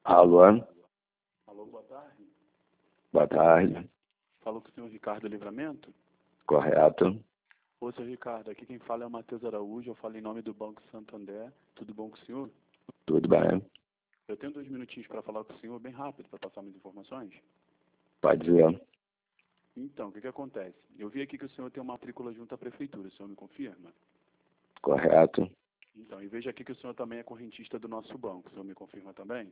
Alô? Alô, boa tarde. Boa tarde. Falou com o senhor Ricardo Livramento? Correto. Ô, senhor Ricardo, aqui quem fala é o Matheus Araújo, eu falo em nome do Banco Santander. Tudo bom com o senhor? Tudo bem? Eu tenho 2 minutinhos para falar com o senhor, bem rápido, para passar minhas informações. Pode dizer. Então, o que acontece? Eu vi aqui que o senhor tem uma matrícula junto à prefeitura, o senhor me confirma? Correto. Então, e veja aqui que o senhor também é correntista do nosso banco, o senhor me confirma também?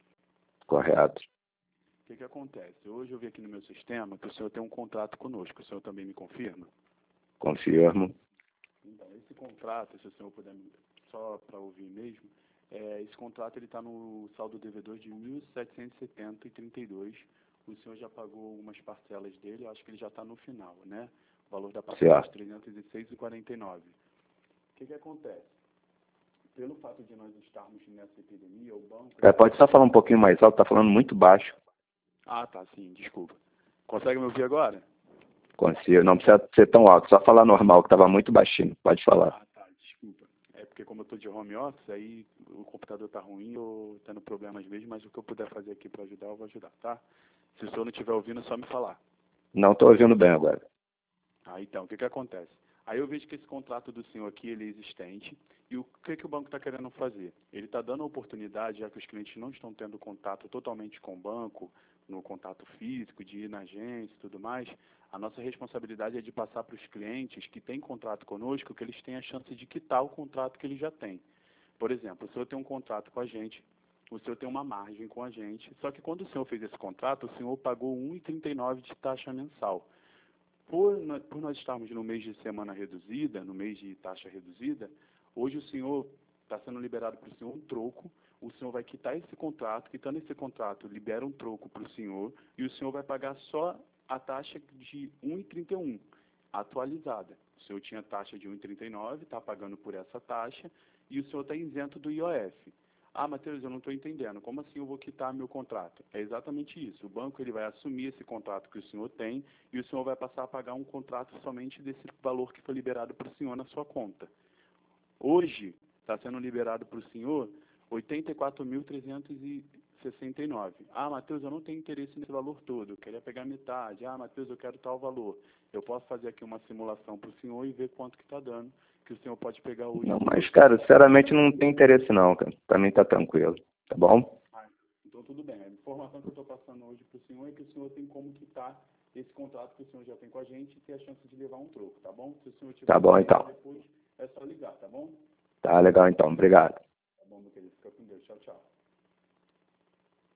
Correto. O que acontece? Hoje eu vi aqui no meu sistema que o senhor tem um contrato conosco, o senhor também me confirma? Confirmo. Então, esse contrato, se o senhor puder, só para ouvir mesmo, esse contrato está no saldo devedor de R$ 1.770,32. O senhor já pagou algumas parcelas dele, eu acho que ele já está no final, né? O valor da parcela de R$ 306,49. O que acontece? Pelo fato de nós estarmos nessa epidemia, o banco... Pode só falar um pouquinho mais alto, tá falando muito baixo. Ah, tá, sim, desculpa. Consegue me ouvir agora? Consigo. Não precisa ser tão alto, só falar normal, que estava muito baixinho. Pode falar. Ah, tá, desculpa. É porque como eu estou de home office, aí o computador está ruim, eu tendo problemas mesmo, mas o que eu puder fazer aqui para ajudar, eu vou ajudar, tá? Se o senhor não estiver ouvindo, é só me falar. Não estou ouvindo bem agora. Ah, então, o que acontece? Aí eu vejo que esse contrato do senhor aqui, ele é existente, e o que o banco está querendo fazer? Ele está dando a oportunidade, já que os clientes não estão tendo contato totalmente com o banco, no contato físico, de ir na agência e tudo mais, a nossa responsabilidade é de passar para os clientes que têm contrato conosco, que eles tenham a chance de quitar o contrato que eles já têm. Por exemplo, o senhor tem um contrato com a gente, o senhor tem uma margem com a gente, só que quando o senhor fez esse contrato, o senhor pagou R$ 1,39 de taxa mensal. Por nós estarmos no mês de semana reduzida, no mês de taxa reduzida, hoje o senhor está sendo liberado para o senhor um troco, o senhor vai quitar esse contrato, quitando esse contrato, libera um troco para o senhor, e o senhor vai pagar só a taxa de R$ 1,31, atualizada. O senhor tinha taxa de R$ 1,39, está pagando por essa taxa, e o senhor está isento do IOF. Ah, Matheus, eu não estou entendendo. Como assim eu vou quitar meu contrato? É exatamente isso. O banco ele vai assumir esse contrato que o senhor tem e o senhor vai passar a pagar um contrato somente desse valor que foi liberado para o senhor na sua conta. Hoje está sendo liberado para o senhor R$ 84.369. Ah, Matheus, eu não tenho interesse nesse valor todo. Eu queria pegar metade. Ah, Matheus, eu quero tal valor. Eu posso fazer aqui uma simulação para o senhor e ver quanto que está dando, que o senhor pode pegar hoje. Não, mas, cara, sinceramente não tem interesse não, cara. Pra mim tá tranquilo. Tá bom? Ah, então tudo bem. A informação que eu estou passando hoje para o senhor é que o senhor tem como quitar esse contrato que o senhor já tem com a gente e ter a chance de levar um troco, tá bom? Se o senhor tiver Tá bom, então. depois, é só ligar, tá bom? Tá legal, então. Obrigado. Tá bom, meu querido. Fica com Deus. Tchau, tchau.